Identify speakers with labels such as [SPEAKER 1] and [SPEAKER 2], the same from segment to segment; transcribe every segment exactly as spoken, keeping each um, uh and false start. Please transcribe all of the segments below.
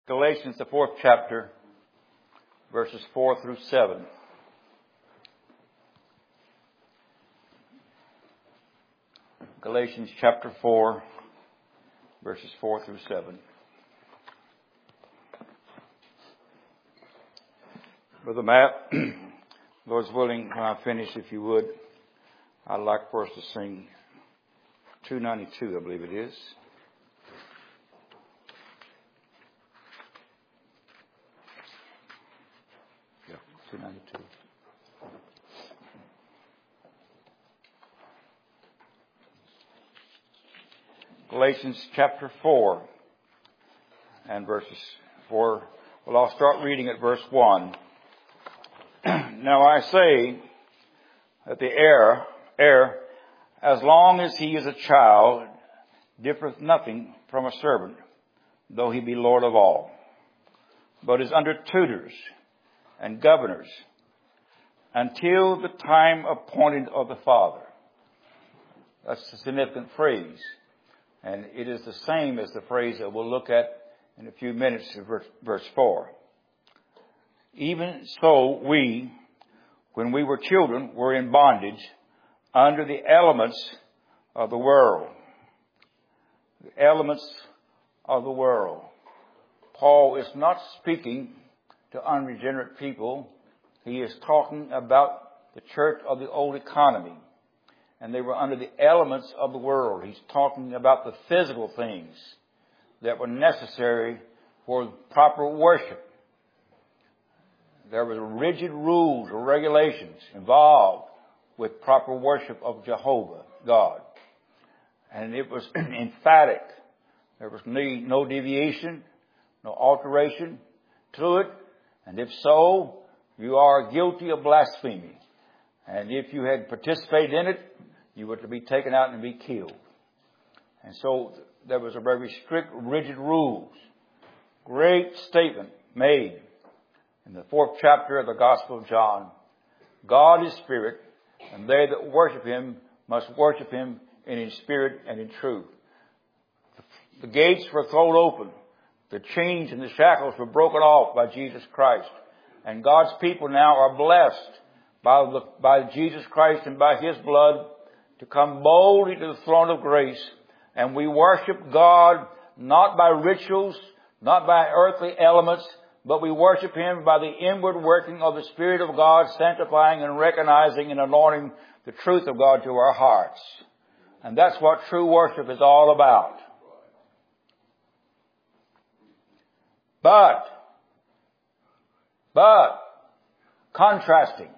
[SPEAKER 1] Galatians, the fourth chapter, verses four through seven. Galatians chapter four, verses four through seven. Brother Matt, Lord's willing, when I finish, if you would, I'd like for us to sing two ninety-two, I believe it is. Yeah, two ninety-two. Galatians chapter four and verses four. Well, I'll start reading at verse one. Now I say that the heir, heir, as long as he is a child, differeth nothing from a servant, though he be Lord of all, but is under tutors and governors, until the time appointed of the Father. That's a significant phrase. And it is the same as the phrase that we'll look at in a few minutes in verse, verse four. Even so we, when we were children, were in bondage under the elements of the world. The elements of the world. Paul is not speaking to unregenerate people. He is talking about the church of the old economy. And they were under the elements of the world. He's talking about the physical things that were necessary for proper worship. There were rigid rules or regulations involved with proper worship of Jehovah, God. And it was emphatic. There was no deviation, no alteration to it. And if so, you are guilty of blasphemy. And if you had participated in it, you were to be taken out and be killed. And so there was a very strict, rigid rules. Great statement made in the fourth chapter of the Gospel of John. God is spirit, and they that worship him must worship him in spirit and in truth. The gates were thrown open. The chains and the shackles were broken off by Jesus Christ. And God's people now are blessed by, the, by Jesus Christ and by his blood to come boldly to the throne of grace. And we worship God not by rituals, not by earthly elements, but we worship him by the inward working of the Spirit of God, sanctifying and recognizing and anointing the truth of God to our hearts. And that's what true worship is all about. But, but, contrasting.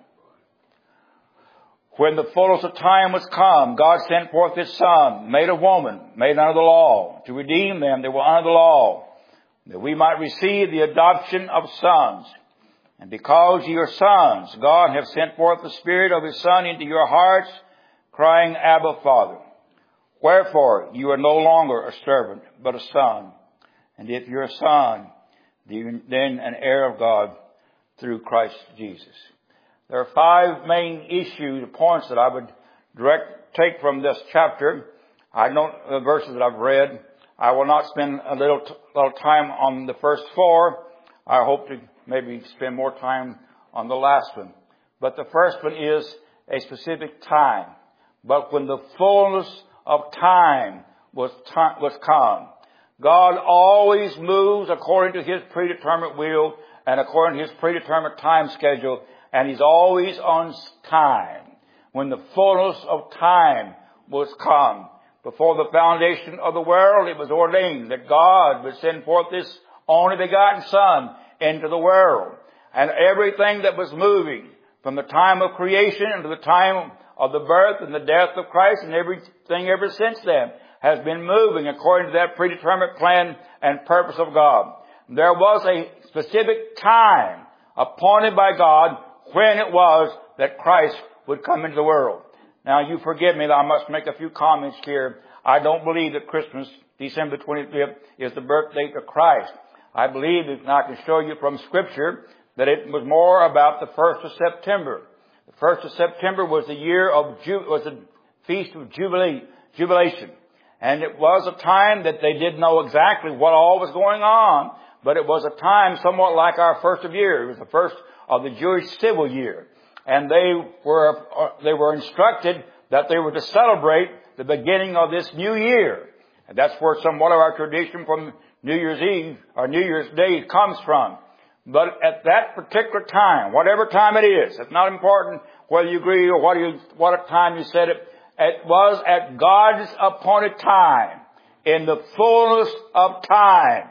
[SPEAKER 1] When the fullness of time was come, God sent forth his Son, made of woman, made under the law, to redeem them that were under the law, that we might receive the adoption of sons. And because ye are sons, God hath sent forth the Spirit of his Son into your hearts, crying, Abba, Father. Wherefore you are no longer a servant, but a son. And if you're a son, then an heir of God through Christ Jesus. There are five main issues, points that I would direct take from this chapter. I know the verses that I've read. I will not spend a little, little time on the first four. I hope to maybe spend more time on the last one. But the first one is a specific time. But when the fullness of time was, time, was come, God always moves according to his predetermined will and according to his predetermined time schedule. And he's always on time. When the fullness of time was come, before the foundation of the world, it was ordained that God would send forth this only begotten Son into the world. And everything that was moving from the time of creation into the time of the birth and the death of Christ and everything ever since then has been moving according to that predetermined plan and purpose of God. There was a specific time appointed by God when it was that Christ would come into the world. Now, you forgive me that I must make a few comments here. I don't believe that Christmas, December twenty-fifth, is the birth date of Christ. I believe that, and I can show you from Scripture, that it was more about the first of September. The first of September was the year of, Ju- was the Feast of Jubilee, Jubilation. And it was a time that they didn't know exactly what all was going on, but it was a time somewhat like our first of year. It was the first of the Jewish civil year. And they were, they were instructed that they were to celebrate the beginning of this new year. And that's where somewhat of our tradition from New Year's Eve or New Year's Day comes from. But at that particular time, whatever time it is, it's not important whether you agree or what you, what time you said it, it was at God's appointed time, in the fullness of time.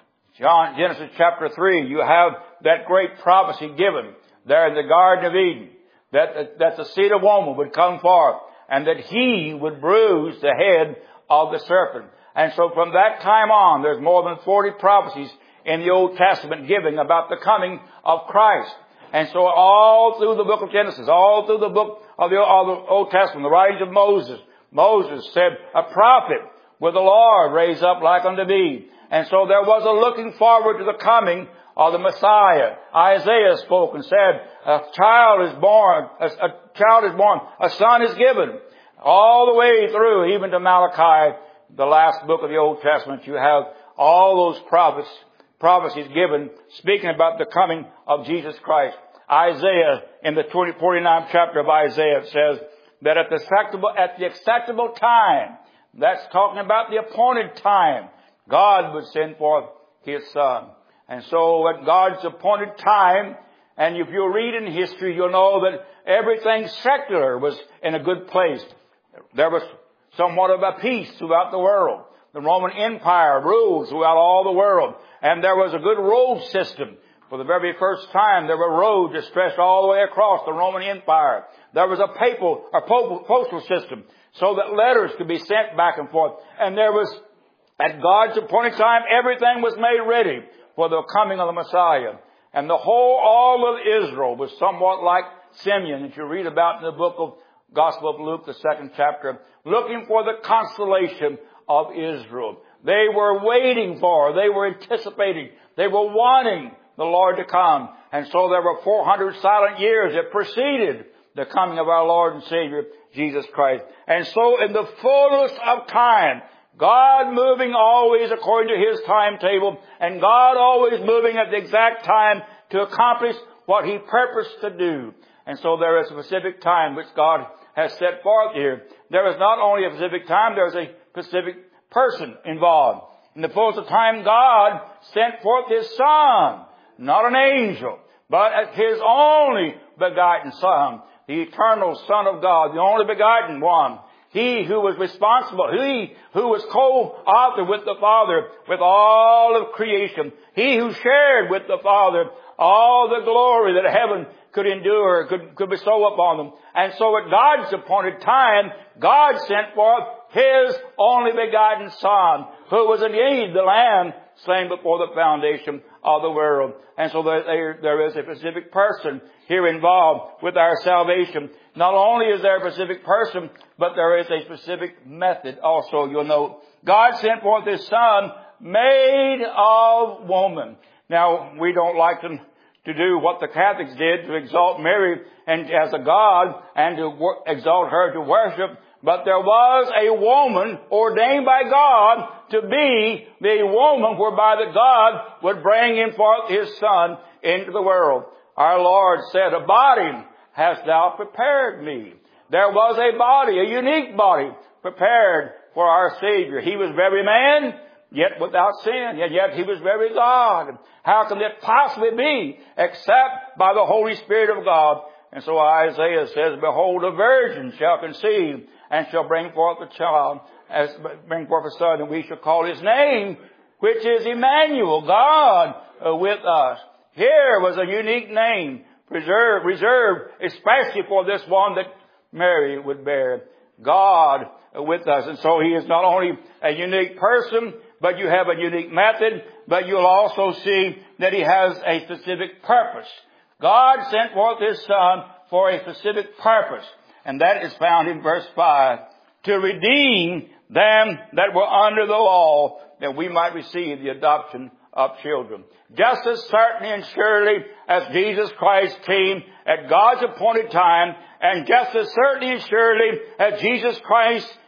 [SPEAKER 1] John, Genesis chapter three, you have that great prophecy given there in the Garden of Eden, that, that the seed of woman would come forth, and that he would bruise the head of the serpent. And so from that time on, there's more than forty prophecies in the Old Testament giving about the coming of Christ. And so all through the book of Genesis, all through the book of the, of the Old Testament, the writings of Moses, Moses said, a prophet will the Lord raise up like unto thee. And so there was a looking forward to the coming of the Messiah. Isaiah spoke and said, a child is born, a, a child is born, a son is given. All the way through, even to Malachi, the last book of the Old Testament, you have all those prophets, prophecies given, speaking about the coming of Jesus Christ. Isaiah, in the forty-ninth chapter of Isaiah, says that at the acceptable, at the acceptable time, that's talking about the appointed time, God would send forth His Son. And so at God's appointed time, and if you read in history, you'll know that everything secular was in a good place. There was somewhat of a peace throughout the world. The Roman Empire ruled throughout all the world. And there was a good road system. For the very first time, there were roads that stretched all the way across the Roman Empire. There was a papal or postal system so that letters could be sent back and forth. And there was, at God's appointed time, everything was made ready for the coming of the Messiah. And the whole, all of Israel was somewhat like Simeon, that you read about in the book of Gospel of Luke, the second chapter, looking for the consolation of Israel. They were waiting for, they were anticipating, they were wanting the Lord to come. And so there were four hundred silent years that preceded the coming of our Lord and Savior, Jesus Christ. And so in the fullness of time, God moving always according to His timetable, and God always moving at the exact time to accomplish what He purposed to do. And so there is a specific time which God has set forth here. There is not only a specific time, there is a specific person involved. In the fullness of time, God sent forth His Son, not an angel, but His only begotten Son, the eternal Son of God, the only begotten one. He who was responsible, he who was co-author with the Father with all of creation. He who shared with the Father all the glory that heaven could endure, could, could bestow upon them. And so at God's appointed time, God sent forth His only begotten Son, who was indeed the Lamb slain before the foundation of the world. And so there, there, there is a specific person here involved with our salvation. Not only is there a specific person, but there is a specific method also, you'll note. God sent forth His Son, made of woman. Now, we don't like to, to do what the Catholics did, to exalt Mary and as a God and to wor- exalt her to worship. But there was a woman ordained by God to be the woman whereby the God would bring in forth His Son into the world. Our Lord said, a body hast thou prepared me. There was a body, a unique body, prepared for our Savior. He was very man, yet without sin, and yet He was very God. How can it possibly be except by the Holy Spirit of God? And so Isaiah says, behold, a virgin shall conceive and shall bring forth a child, as bring forth a son, and we shall call His name, which is Emmanuel, God uh, with us. Here was a unique name, preserved, reserved especially for this one that Mary would bear. God uh, with us. And so He is not only a unique person, but you have a unique method, but you'll also see that He has a specific purpose. God sent forth His Son for a specific purpose. And that is found in verse five. To redeem them that were under the law, that we might receive the adoption of children. Just as certainly and surely as Jesus Christ came at God's appointed time, and just as certainly and surely as Jesus Christ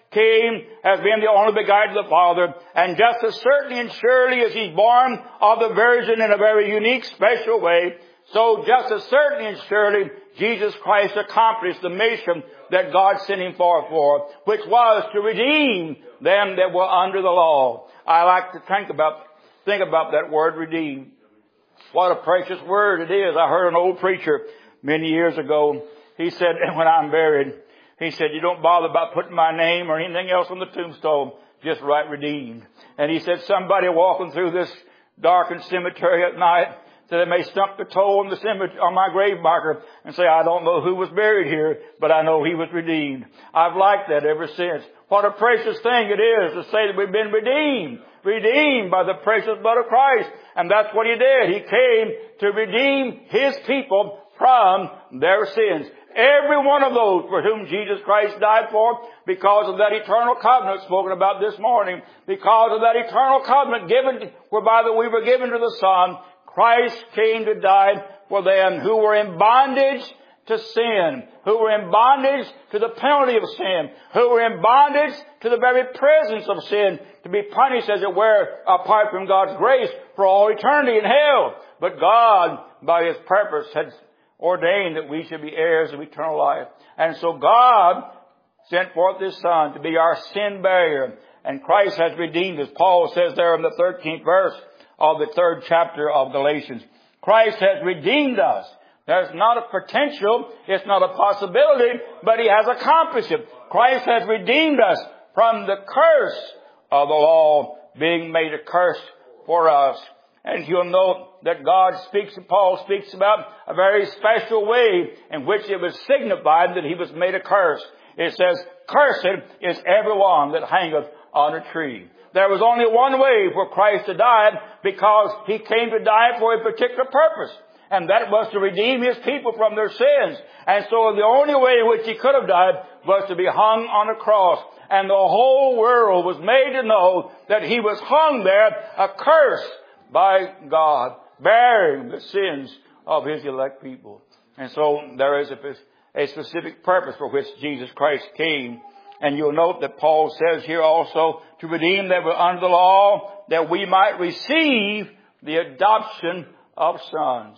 [SPEAKER 1] came as being the only begotten of the Father, and just as certainly and surely as He's born of the Virgin in a very unique, special way, so just as certainly and surely Jesus Christ accomplished the mission that God sent Him forth for, which was to redeem them that were under the law. I like to think about, think about that word redeem. What a precious word it is. I heard an old preacher many years ago. He said, when I'm buried, he said, you don't bother about putting my name or anything else on the tombstone. Just write redeemed. And he said, somebody walking through this darkened cemetery at night, so they may stump the toe on the cemetery, on my grave marker and say, I don't know who was buried here, but I know he was redeemed. I've liked that ever since. What a precious thing it is to say that we've been redeemed. Redeemed by the precious blood of Christ. And that's what He did. He came to redeem His people from their sins. Every one of those for whom Jesus Christ died for, because of that eternal covenant spoken about this morning, because of that eternal covenant given, whereby that we were given to the Son, Christ came to die for them who were in bondage to sin, who were in bondage to the penalty of sin, who were in bondage to the very presence of sin, to be punished, as it were, apart from God's grace for all eternity in hell. But God, by His purpose, had ordained that we should be heirs of eternal life. And so God sent forth His Son to be our sin barrier. And Christ has redeemed us. Paul says there in the thirteenth verse of the third chapter of Galatians, Christ has redeemed us. There's not a potential, it's not a possibility, but He has accomplished it. Christ has redeemed us from the curse of the law, being made a curse for us. And you'll note that God speaks, Paul speaks about a very special way in which it was signified that He was made a curse. It says, cursed is everyone that hangeth on a tree. There was only one way for Christ to die, because He came to die for a particular purpose. And that was to redeem His people from their sins. And so the only way in which He could have died was to be hung on a cross. And the whole world was made to know that He was hung there, accursed by God, bearing the sins of His elect people. And so there is a, a specific purpose for which Jesus Christ came. And you'll note that Paul says here also, to redeem that were under the law, that we might receive the adoption of sons.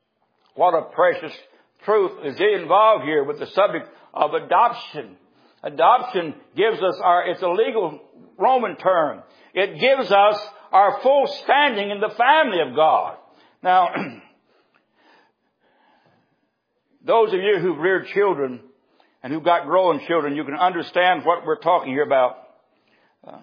[SPEAKER 1] What a precious truth is involved here with the subject of adoption. Adoption gives us our, it's a legal Roman term. It gives us our full standing in the family of God. Now, those of you who've reared children and who've got growing children, you can understand what we're talking here about. Uh,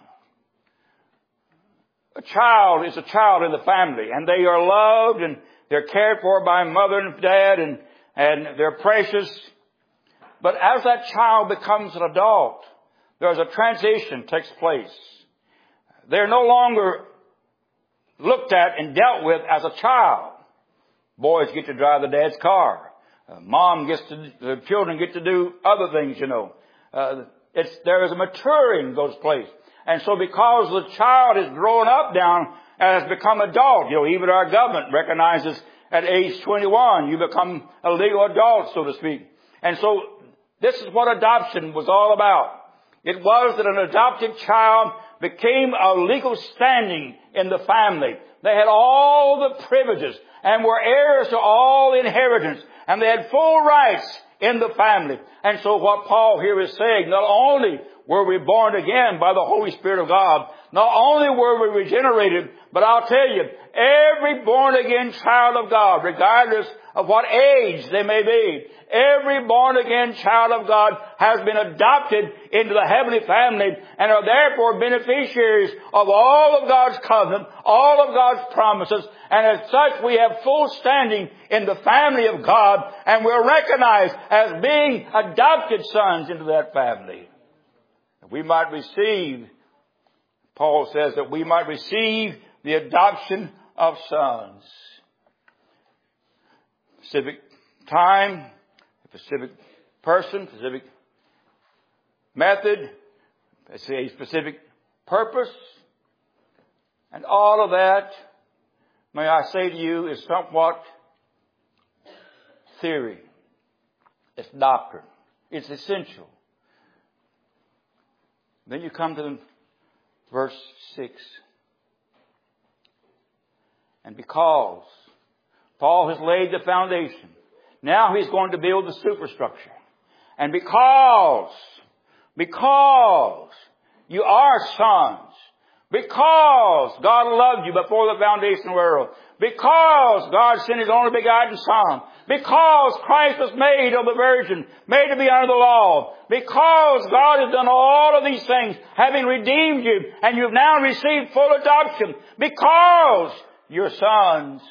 [SPEAKER 1] a child is a child in the family, and they are loved and they're cared for by mother and dad, and, and they're precious. But as that child becomes an adult, there's a transition takes place. They're no longer looked at and dealt with as a child. Boys get to drive the dad's car. Uh, mom gets to, the children get to do other things, you know. Uh, it's, there is a maturing that goes place. And so because the child is growing up down and has become adult, you know, even our government recognizes at age twenty-one, you become a legal adult, so to speak. And so this is what adoption was all about. It was that an adopted child became a legal standing in the family. They had all the privileges and were heirs to all the inheritance, and they had full rights in the family. And so what Paul here is saying, not only were we born again by the Holy Spirit of God, not only were we regenerated, but I'll tell you, every born again child of God, regardless of what age they may be, every born again child of God has been adopted into the heavenly family and are therefore beneficiaries of all of God's covenant, all of God's promises, and as such we have full standing in the family of God, and we're recognized as being adopted sons into that family. We might receive, Paul says, that we might receive the adoption of sons. Specific time, specific person, specific method, a specific purpose, and all of that, may I say to you, is somewhat theory. It's doctrine. It's essential. Then you come to verse six. And because Paul has laid the foundation, now he's going to build the superstructure. And because, because you are sons, because God loved you before the foundation of the world, because God sent His only begotten Son, because Christ was made of the Virgin, made to be under the law, because God has done all of these things, having redeemed you, and you've now received full adoption, because you're sons,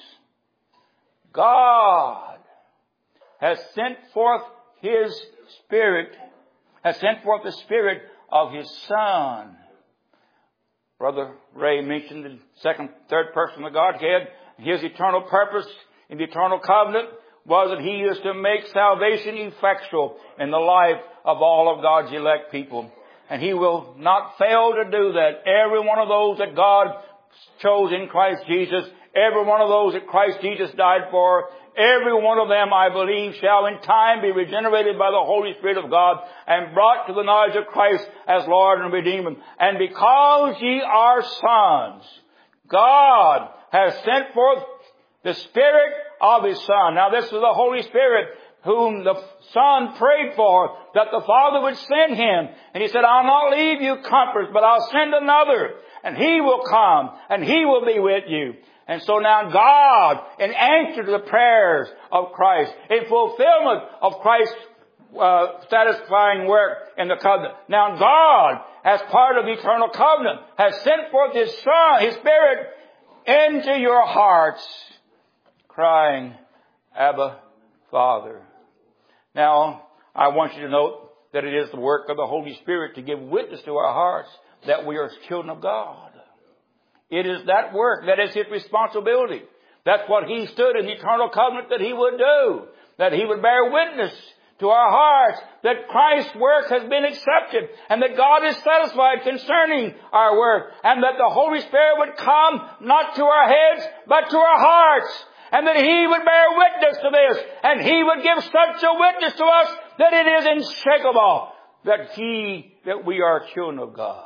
[SPEAKER 1] God has sent forth His Spirit, has sent forth the Spirit of His Son. Brother Ray mentioned the second, third person of the Godhead. His eternal purpose in the eternal covenant was that He is to make salvation effectual in the life of all of God's elect people. And He will not fail to do that. Every one of those that God chose in Christ Jesus, every one of those that Christ Jesus died for, every one of them, I believe, shall in time be regenerated by the Holy Spirit of God and brought to the knowledge of Christ as Lord and Redeemer. And because ye are sons, God has sent forth the Spirit of His Son. Now this is the Holy Spirit whom the Son prayed for, that the Father would send Him. And He said, I'll not leave you comfortless, but I'll send another. And He will come, and He will be with you. And so now God, in answer to the prayers of Christ, in fulfillment of Christ's uh, satisfying work in the covenant, now God, as part of the eternal covenant, has sent forth His Son, His Spirit, into your hearts, crying, Abba, Father. Now, I want you to note that it is the work of the Holy Spirit to give witness to our hearts that we are children of God. It is that work that is His responsibility. That's what He stood in the eternal covenant that He would do. That He would bear witness to our hearts that Christ's work has been accepted and that God is satisfied concerning our work, and that the Holy Spirit would come not to our heads but to our hearts, and that He would bear witness to this, and He would give such a witness to us that it is unshakable that He, that we are children of God.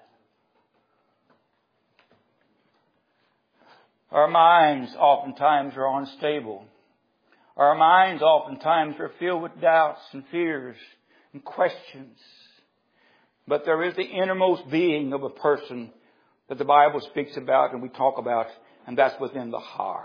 [SPEAKER 1] Our minds oftentimes are unstable. Our minds oftentimes are filled with doubts and fears and questions. But there is the innermost being of a person that the Bible speaks about and we talk about, and that's within the heart.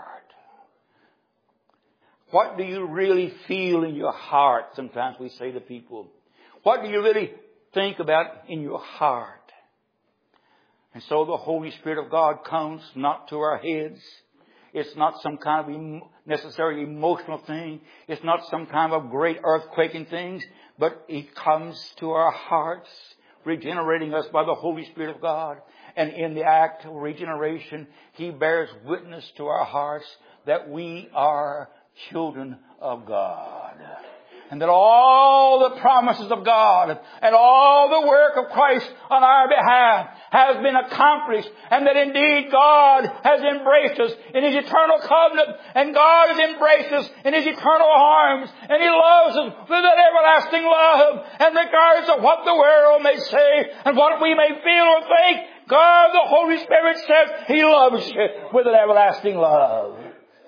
[SPEAKER 1] What do you really feel in your heart? Sometimes we say to people, what do you really think about in your heart? And so the Holy Spirit of God comes not to our heads. It's not some kind of necessarily emotional thing. It's not some kind of great earthquaking things. But it comes to our hearts, regenerating us by the Holy Spirit of God. And in the act of regeneration, He bears witness to our hearts that we are children of God. And that all the promises of God and all the work of Christ on our behalf has been accomplished. And that indeed God has embraced us in His eternal covenant. And God has embraced us in His eternal arms. And He loves us with an everlasting love. And regardless of what the world may say and what we may feel or think, God, the Holy Spirit says He loves you with an everlasting love.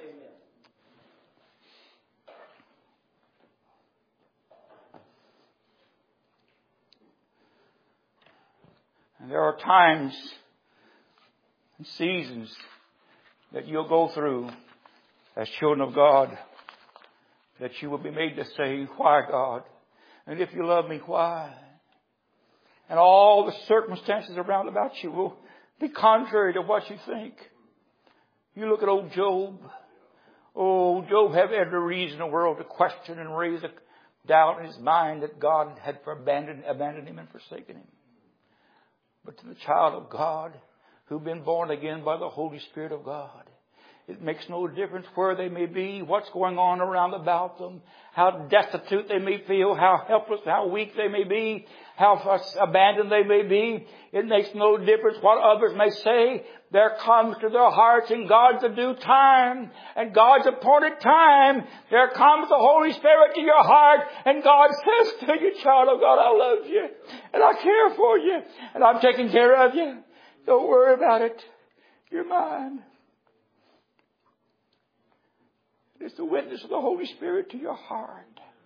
[SPEAKER 1] And there are times and seasons that you'll go through as children of God that you will be made to say, why, God? And if you love me, why? And all the circumstances around about you will be contrary to what you think. You look at old Job. Oh, Job had every reason in the world to question and raise a doubt in his mind that God had abandoned, abandoned him and forsaken him. But to the child of God who've been born again by the Holy Spirit of God, It makes no difference where they may be, what's going on around about them, how destitute they may feel, how helpless, how weak they may be, how abandoned they may be. It makes no difference what others may say. There comes to their hearts in God's due time and God's appointed time, there comes the Holy Spirit to your heart, and God says to you, child of God, I love you and I care for you and I'm taking care of you. Don't worry about it. You're mine. It's the witness of the Holy Spirit to your heart.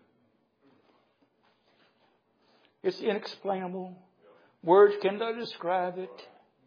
[SPEAKER 1] It's inexplainable. Words cannot describe it.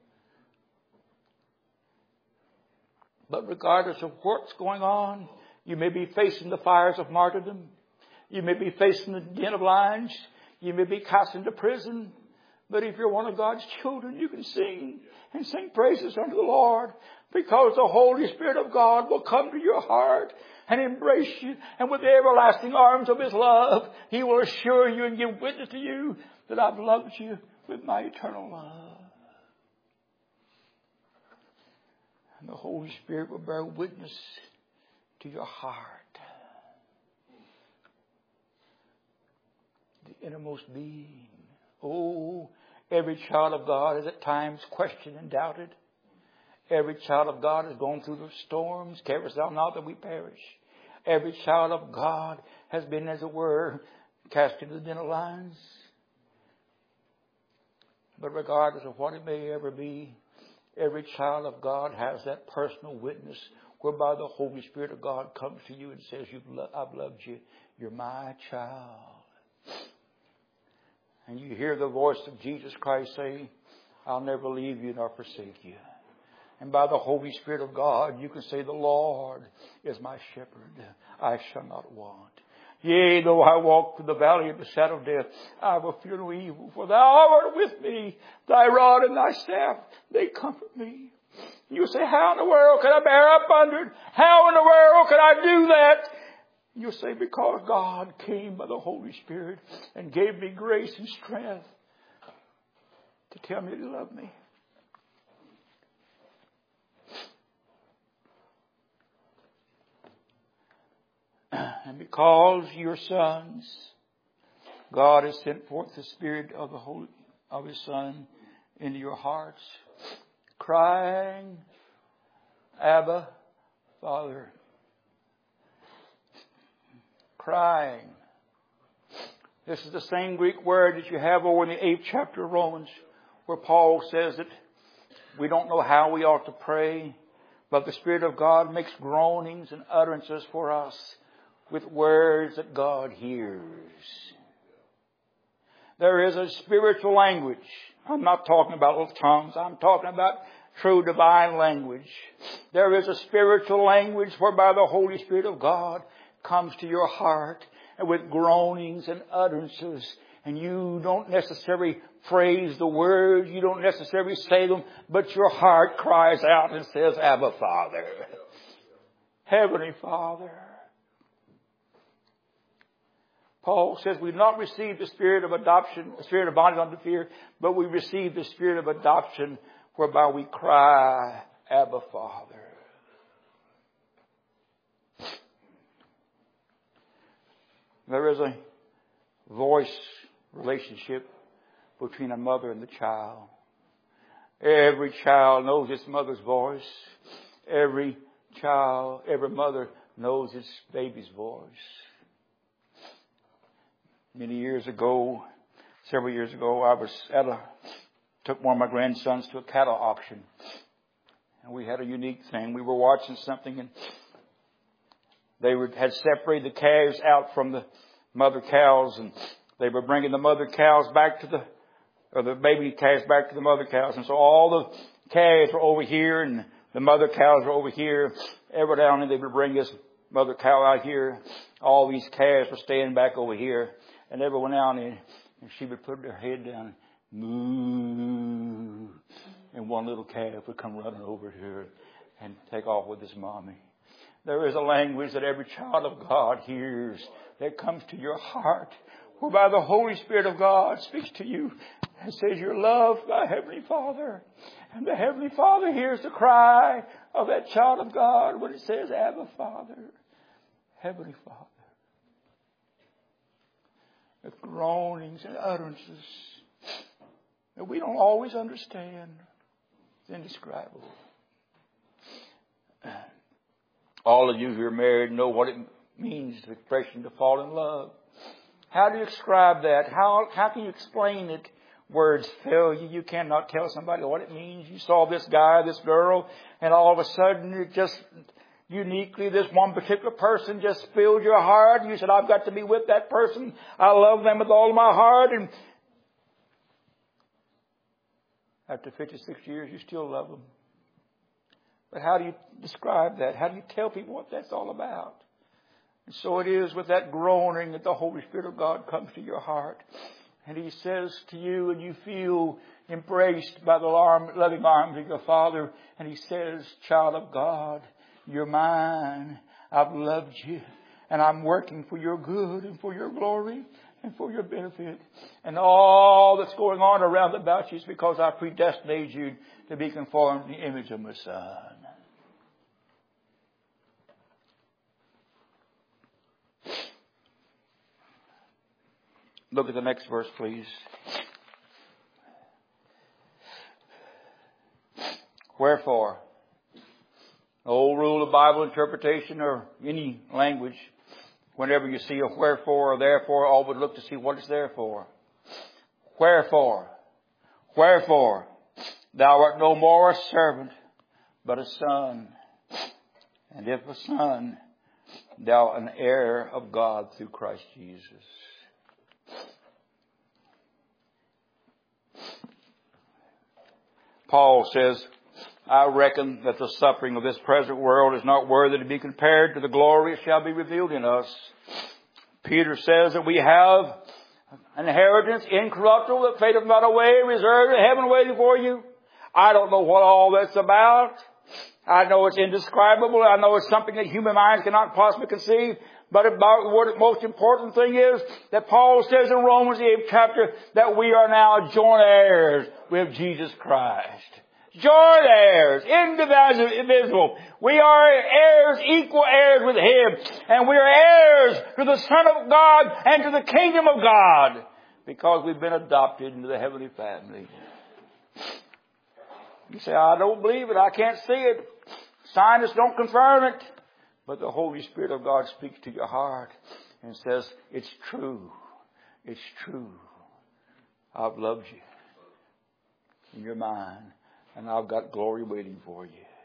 [SPEAKER 1] But regardless of what's going on, you may be facing the fires of martyrdom. You may be facing the den of lions. You may be cast into prison. But if you're one of God's children, you can sing and sing praises unto the Lord, because the Holy Spirit of God will come to your heart and embrace you, and with the everlasting arms of His love, He will assure you and give witness to you that I've loved you with my eternal love. And the Holy Spirit will bear witness to your heart, the innermost being. Oh, every child of God is at times questioned and doubted. Every child of God has gone through the storms. Carest thou not that we perish? Every child of God has been, as it were, cast into the den of lions. But regardless of what it may ever be, every child of God has that personal witness whereby the Holy Spirit of God comes to you and says, You've lo- I've loved you. You're my child. And you hear the voice of Jesus Christ say, I'll never leave you nor forsake you. And by the Holy Spirit of God, you can say, the Lord is my shepherd. I shall not want. Yea, though I walk through the valley of the shadow of death, I will fear no evil. For thou art with me. Thy rod and thy staff, they comfort me. You say, how in the world can I bear up under it? How in the world can I do that? You'll say, because God came by the Holy Spirit and gave me grace and strength to tell me that He loved me. And because you're sons, God has sent forth the Spirit of the Holy, of His Son into your hearts, crying, Abba, Father. Crying. This is the same Greek word that you have over in the eighth chapter of Romans, where Paul says that we don't know how we ought to pray, but the Spirit of God makes groanings and utterances for us with words that God hears. There is a spiritual language. I'm not talking about little tongues. I'm talking about true divine language. There is a spiritual language whereby the Holy Spirit of God comes to your heart and with groanings and utterances. And you don't necessarily phrase the words. You don't necessarily say them. But your heart cries out and says, Abba, Father. Heavenly Father. Paul says we've not received the spirit of adoption, the spirit of bondage unto fear, but we received the spirit of adoption whereby we cry, Abba, Father. There is a voice relationship between a mother and the child. Every child knows its mother's voice. Every child, every mother knows its baby's voice. Many years ago, several years ago, I was at a, took one of my grandsons to a cattle auction. And we had a unique thing. We were watching something and they were, had separated the calves out from the mother cows, and they were bringing the mother cows back to the, or the baby calves back to the mother cows. And so all the calves were over here and the mother cows were over here. Every now and then they would bring this mother cow out here. All these calves were staying back over here. And every now and then, and she would put her head down, moo, and one little calf would come running over to her and take off with his mommy. There is a language that every child of God hears that comes to your heart, whereby the Holy Spirit of God speaks to you and says, you're loved by Heavenly Father. And the Heavenly Father hears the cry of that child of God when it says, Abba, Father, Heavenly Father. The groanings and utterances that we don't always understand. It's indescribable. All of you who are married know what it means, the expression to fall in love. How do you describe that? How, how can you explain it? Words fail you. You cannot tell somebody what it means. You saw this guy, this girl, and all of a sudden it just uniquely, this one particular person just filled your heart. You said, I've got to be with that person. I love them with all my heart. And after fifty-six years, you still love them. But how do you describe that? How do you tell people what that's all about? And so it is with that groaning that the Holy Spirit of God comes to your heart. And He says to you, and you feel embraced by the loving arms of your Father. And He says, child of God, you're mine. I've loved you. And I'm working for your good and for your glory and for your benefit. And all that's going on around about you is because I predestinated you to be conformed to the image of my Son. Look at the next verse, please. Wherefore, the old rule of Bible interpretation or any language, whenever you see a wherefore or therefore, always look to see what it's there for. Wherefore, wherefore, thou art no more a servant, but a son. And if a son, thou an heir of God through Christ Jesus. Paul says, I reckon that the suffering of this present world is not worthy to be compared to the glory that shall be revealed in us. Peter says that we have an inheritance incorruptible that fadeth not away, reserved in heaven waiting for you. I don't know what all that's about. I know it's indescribable. I know it's something that human minds cannot possibly conceive. But about what the most important thing is that Paul says in Romans the eighth chapter that we are now joint heirs with Jesus Christ. Joint heirs, indivisible. We are heirs, equal heirs with Him. And we are heirs to the Son of God and to the kingdom of God because we've been adopted into the heavenly family. You say, I don't believe it. I can't see it. Scientists don't confirm it. But the Holy Spirit of God speaks to your heart and says, it's true. It's true. I've loved you. And you're mine. And I've got glory waiting for you.